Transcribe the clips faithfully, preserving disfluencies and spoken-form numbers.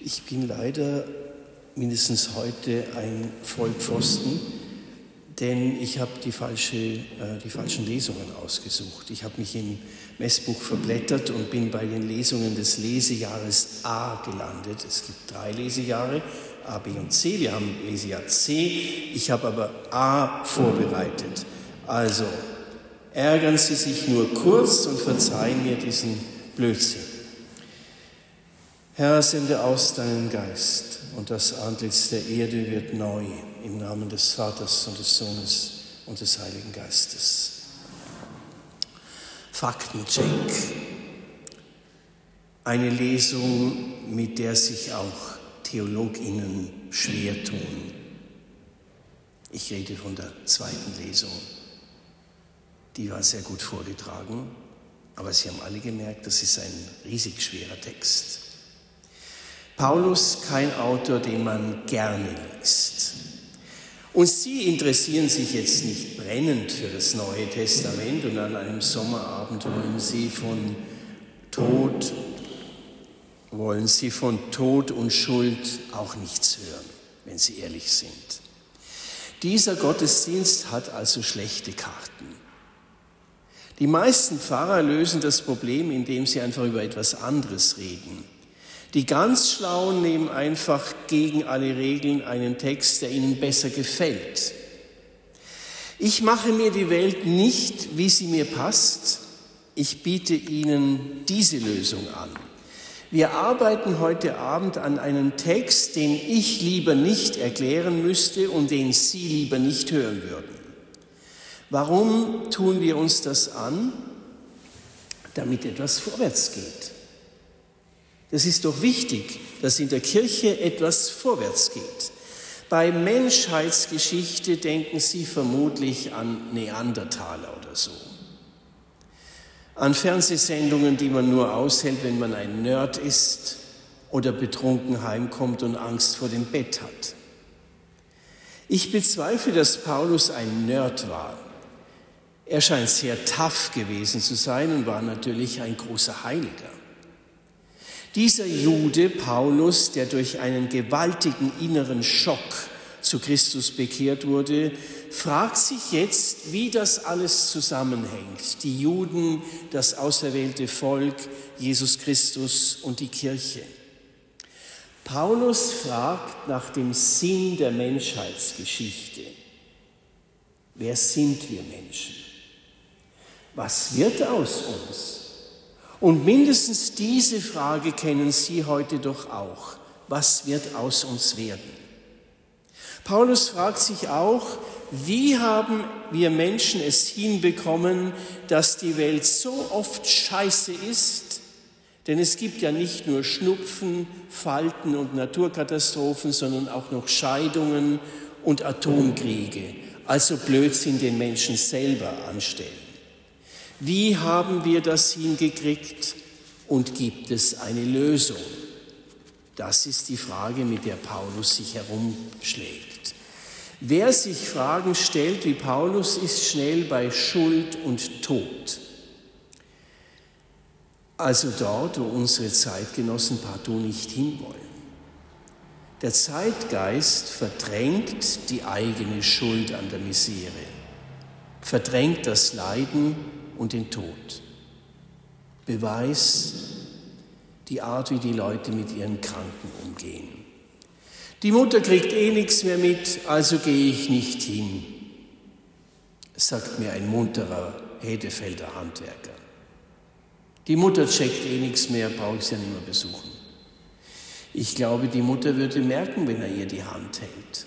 Ich bin leider mindestens heute ein Vollpfosten, denn ich habe die, falsche, äh, die falschen Lesungen ausgesucht. Ich habe mich im Messbuch verblättert und bin bei den Lesungen des Lesejahres A gelandet. Es gibt drei Lesejahre, A, B und C. Wir haben Lesejahr C. Ich habe aber A vorbereitet. Also ärgern Sie sich nur kurz und verzeihen mir diesen Blödsinn. Herr, sende aus deinen Geist, und das Antlitz der Erde wird neu, im Namen des Vaters und des Sohnes und des Heiligen Geistes. Faktencheck. Eine Lesung, mit der sich auch TheologInnen schwer tun. Ich rede von der zweiten Lesung. Die war sehr gut vorgetragen, aber Sie haben alle gemerkt, das ist ein riesig schwerer Text. Paulus, kein Autor, den man gerne liest. Und Sie interessieren sich jetzt nicht brennend für das Neue Testament und an einem Sommerabend wollen Sie von Tod, wollen Sie von Tod und Schuld auch nichts hören, wenn Sie ehrlich sind. Dieser Gottesdienst hat also schlechte Karten. Die meisten Pfarrer lösen das Problem, indem sie einfach über etwas anderes reden. Die ganz Schlauen nehmen einfach gegen alle Regeln einen Text, der ihnen besser gefällt. Ich mache mir die Welt nicht, wie sie mir passt. Ich biete Ihnen diese Lösung an. Wir arbeiten heute Abend an einem Text, den ich lieber nicht erklären müsste und den Sie lieber nicht hören würden. Warum tun wir uns das an? Damit etwas vorwärts geht. Das ist doch wichtig, dass in der Kirche etwas vorwärts geht. Bei Menschheitsgeschichte denken Sie vermutlich an Neandertaler oder so. An Fernsehsendungen, die man nur aushält, wenn man ein Nerd ist oder betrunken heimkommt und Angst vor dem Bett hat. Ich bezweifle, dass Paulus ein Nerd war. Er scheint sehr tough gewesen zu sein und war natürlich ein großer Heiliger. Dieser Jude, Paulus, der durch einen gewaltigen inneren Schock zu Christus bekehrt wurde, fragt sich jetzt, wie das alles zusammenhängt. Die Juden, das auserwählte Volk, Jesus Christus und die Kirche. Paulus fragt nach dem Sinn der Menschheitsgeschichte. Wer sind wir Menschen? Was wird aus uns? Und mindestens diese Frage kennen Sie heute doch auch. Was wird aus uns werden? Paulus fragt sich auch, wie haben wir Menschen es hinbekommen, dass die Welt so oft scheiße ist? Denn es gibt ja nicht nur Schnupfen, Falten und Naturkatastrophen, sondern auch noch Scheidungen und Atomkriege. Also Blödsinn den Menschen selber anstellen. Wie haben wir das hingekriegt und gibt es eine Lösung? Das ist die Frage, mit der Paulus sich herumschlägt. Wer sich Fragen stellt wie Paulus, ist schnell bei Schuld und Tod. Also dort, wo unsere Zeitgenossen partout nicht hinwollen. Der Zeitgeist verdrängt die eigene Schuld an der Misere, verdrängt das Leiden und den Tod. Beweis die Art, wie die Leute mit ihren Kranken umgehen. Die Mutter kriegt eh nichts mehr mit, also gehe ich nicht hin, sagt mir ein munterer Hedefelder Handwerker. Die Mutter checkt eh nichts mehr, brauche ich sie ja nicht mehr besuchen. Ich glaube, die Mutter würde merken, wenn er ihr die Hand hält.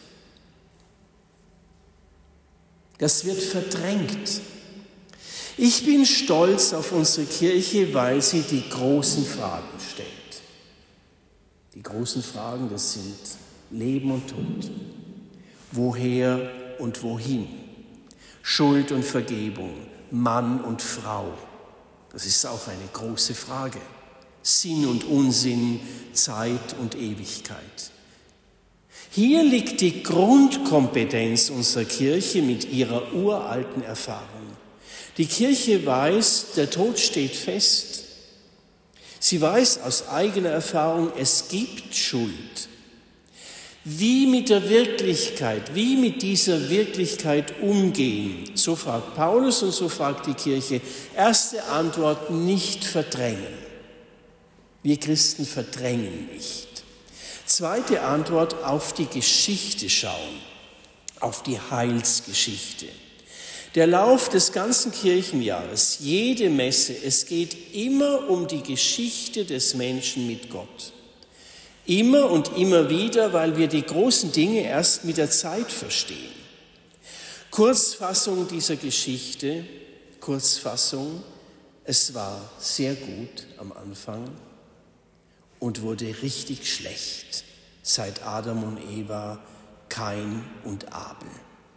Das wird verdrängt. Ich bin stolz auf unsere Kirche, weil sie die großen Fragen stellt. Die großen Fragen, das sind Leben und Tod. Woher und wohin? Schuld und Vergebung, Mann und Frau. Das ist auch eine große Frage. Sinn und Unsinn, Zeit und Ewigkeit. Hier liegt die Grundkompetenz unserer Kirche mit ihrer uralten Erfahrung. Die Kirche weiß, der Tod steht fest. Sie weiß aus eigener Erfahrung, es gibt Schuld. Wie mit der Wirklichkeit, wie mit dieser Wirklichkeit umgehen, so fragt Paulus und so fragt die Kirche. Erste Antwort, nicht verdrängen. Wir Christen verdrängen nicht. Zweite Antwort, auf die Geschichte schauen, auf die Heilsgeschichte. Der Lauf des ganzen Kirchenjahres, jede Messe, es geht immer um die Geschichte des Menschen mit Gott. Immer und immer wieder, weil wir die großen Dinge erst mit der Zeit verstehen. Kurzfassung dieser Geschichte, Kurzfassung, es war sehr gut am Anfang und wurde richtig schlecht seit Adam und Eva, Kain und Abel.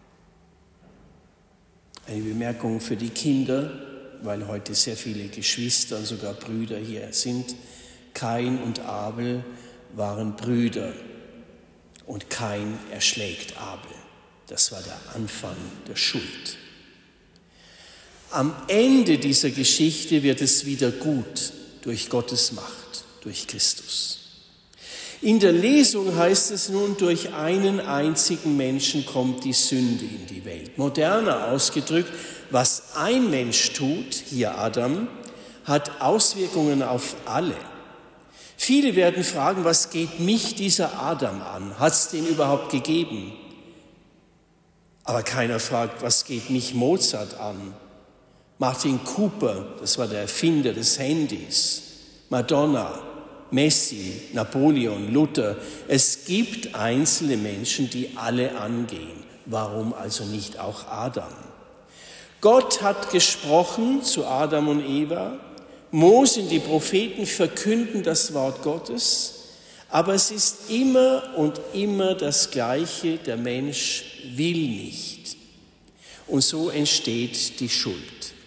Eine Bemerkung für die Kinder, weil heute sehr viele Geschwister und sogar Brüder hier sind. Kain und Abel waren Brüder und Kain erschlägt Abel. Das war der Anfang der Schuld. Am Ende dieser Geschichte wird es wieder gut durch Gottes Macht, durch Christus. In der Lesung heißt es nun, durch einen einzigen Menschen kommt die Sünde in die Welt. Moderner ausgedrückt, was ein Mensch tut, hier Adam, hat Auswirkungen auf alle. Viele werden fragen, was geht mich dieser Adam an? Hat es den überhaupt gegeben? Aber keiner fragt, was geht mich Mozart an? Martin Cooper, das war der Erfinder des Handys, Madonna, Messi, Napoleon, Luther. Es gibt einzelne Menschen, die alle angehen. Warum also nicht auch Adam? Gott hat gesprochen zu Adam und Eva. Mose und die Propheten verkünden das Wort Gottes. Aber es ist immer und immer das Gleiche. Der Mensch will nicht. Und so entsteht die Schuld.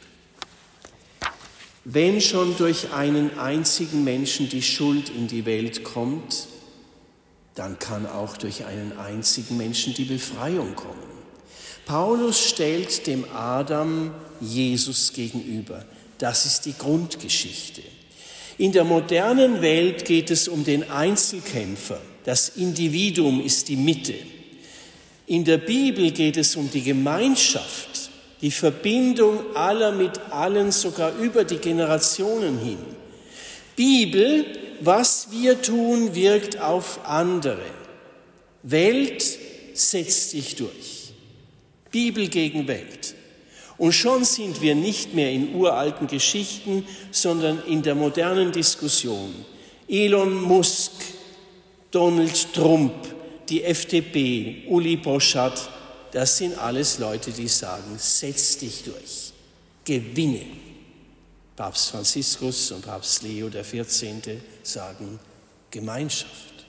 Wenn schon durch einen einzigen Menschen die Schuld in die Welt kommt, dann kann auch durch einen einzigen Menschen die Befreiung kommen. Paulus stellt dem Adam Jesus gegenüber. Das ist die Grundgeschichte. In der modernen Welt geht es um den Einzelkämpfer. Das Individuum ist die Mitte. In der Bibel geht es um die Gemeinschaft. Die Verbindung aller mit allen, sogar über die Generationen hin. Bibel, was wir tun, wirkt auf andere. Welt setzt dich durch. Bibel gegen Welt. Und schon sind wir nicht mehr in uralten Geschichten, sondern in der modernen Diskussion. Elon Musk, Donald Trump, die F D P, Uli Boschat, das sind alles Leute, die sagen, setz dich durch, gewinne. Papst Franziskus und Papst Leo der vierzehnte sagen Gemeinschaft.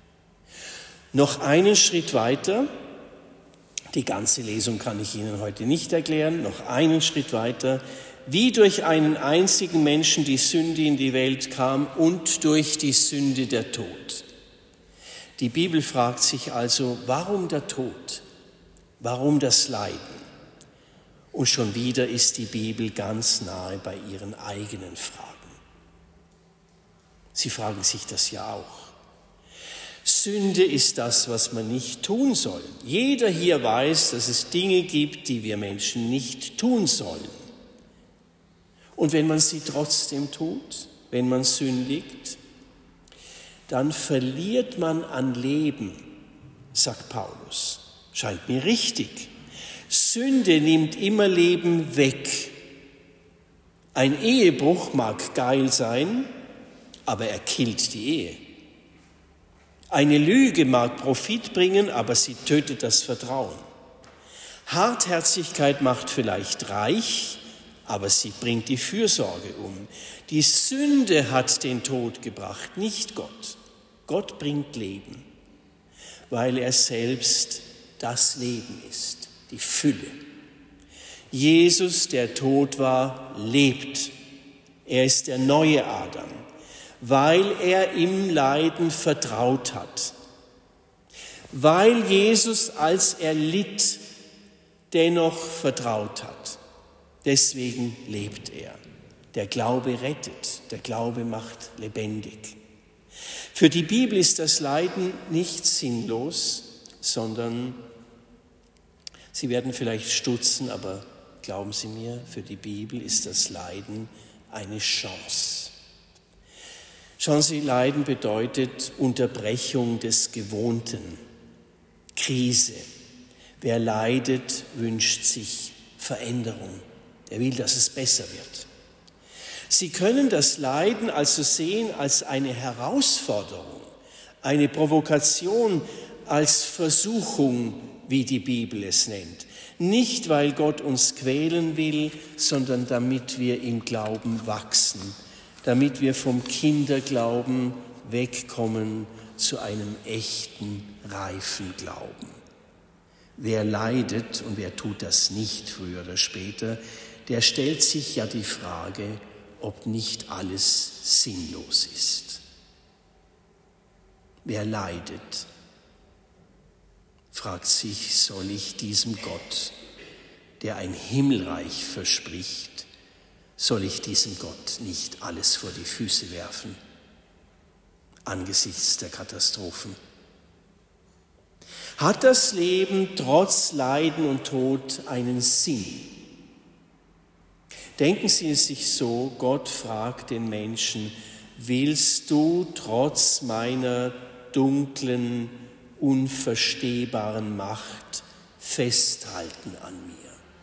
Noch einen Schritt weiter, die ganze Lesung kann ich Ihnen heute nicht erklären, noch einen Schritt weiter, wie durch einen einzigen Menschen die Sünde in die Welt kam und durch die Sünde der Tod. Die Bibel fragt sich also, warum der Tod? Warum das Leiden? Und schon wieder ist die Bibel ganz nahe bei ihren eigenen Fragen. Sie fragen sich das ja auch. Sünde ist das, was man nicht tun soll. Jeder hier weiß, dass es Dinge gibt, die wir Menschen nicht tun sollen. Und wenn man sie trotzdem tut, wenn man sündigt, dann verliert man an Leben, sagt Paulus. Scheint mir richtig. Sünde nimmt immer Leben weg. Ein Ehebruch mag geil sein, aber er killt die Ehe. Eine Lüge mag Profit bringen, aber sie tötet das Vertrauen. Hartherzigkeit macht vielleicht reich, aber sie bringt die Fürsorge um. Die Sünde hat den Tod gebracht, nicht Gott. Gott bringt Leben, weil er selbst das Leben ist, die Fülle. Jesus, der tot war, lebt. Er ist der neue Adam, weil er im Leiden vertraut hat. Weil Jesus, als er litt, dennoch vertraut hat. Deswegen lebt er. Der Glaube rettet, der Glaube macht lebendig. Für die Bibel ist das Leiden nicht sinnlos, sondern, Sie werden vielleicht stutzen, aber glauben Sie mir, für die Bibel ist das Leiden eine Chance. Schauen Sie, Leiden bedeutet Unterbrechung des Gewohnten, Krise. Wer leidet, wünscht sich Veränderung. Er will, dass es besser wird. Sie können das Leiden also sehen als eine Herausforderung, eine Provokation, als Versuchung, wie die Bibel es nennt. Nicht, weil Gott uns quälen will, sondern damit wir im Glauben wachsen, damit wir vom Kinderglauben wegkommen zu einem echten, reifen Glauben. Wer leidet, und wer tut das nicht früher oder später, der stellt sich ja die Frage, ob nicht alles sinnlos ist. Wer leidet, fragt sich, soll ich diesem Gott, der ein Himmelreich verspricht, soll ich diesem Gott nicht alles vor die Füße werfen, angesichts der Katastrophen? Hat das Leben trotz Leiden und Tod einen Sinn? Denken Sie es sich so, Gott fragt den Menschen, willst du trotz meiner dunklen, unverstehbaren Macht festhalten an mir?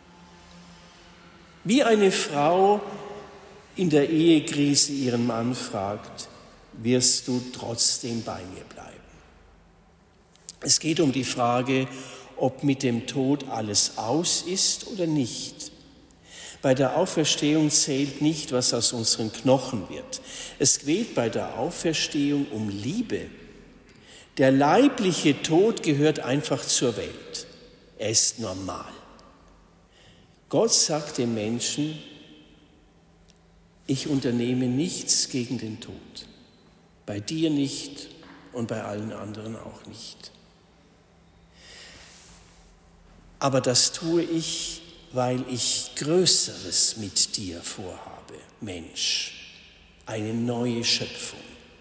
Wie eine Frau in der Ehekrise ihren Mann fragt, wirst du trotzdem bei mir bleiben? Es geht um die Frage, ob mit dem Tod alles aus ist oder nicht. Bei der Auferstehung zählt nicht, was aus unseren Knochen wird. Es geht bei der Auferstehung um Liebe. Der leibliche Tod gehört einfach zur Welt. Er ist normal. Gott sagt dem Menschen, ich unternehme nichts gegen den Tod. Bei dir nicht und bei allen anderen auch nicht. Aber das tue ich, weil ich Größeres mit dir vorhabe, Mensch, eine neue Schöpfung.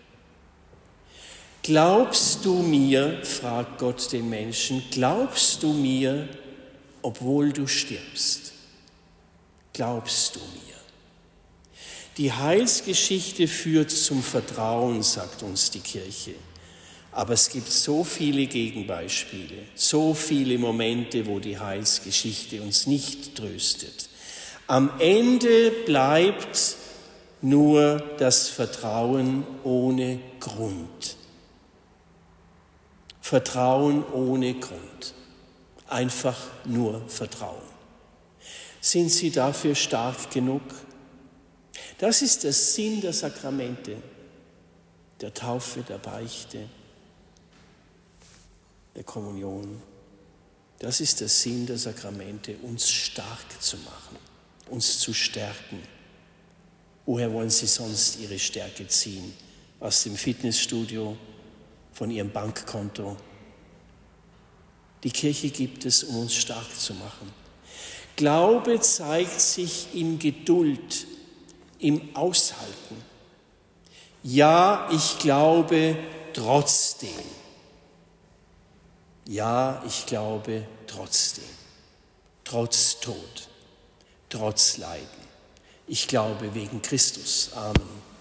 Glaubst du mir, fragt Gott den Menschen, glaubst du mir, obwohl du stirbst? Glaubst du mir? Die Heilsgeschichte führt zum Vertrauen, sagt uns die Kirche. Aber es gibt so viele Gegenbeispiele, so viele Momente, wo die Heilsgeschichte uns nicht tröstet. Am Ende bleibt nur das Vertrauen ohne Grund. Vertrauen ohne Grund. Einfach nur Vertrauen. Sind Sie dafür stark genug? Das ist der Sinn der Sakramente, der Taufe, der Beichte, der Kommunion. Das ist der Sinn der Sakramente, uns stark zu machen, uns zu stärken. Woher wollen Sie sonst Ihre Stärke ziehen? Aus dem Fitnessstudio, von Ihrem Bankkonto? Die Kirche gibt es, um uns stark zu machen. Glaube zeigt sich in Geduld, im Aushalten. Ja, ich glaube trotzdem. Ja, ich glaube trotzdem. Trotz Tod, trotz Leiden. Ich glaube wegen Christus. Amen.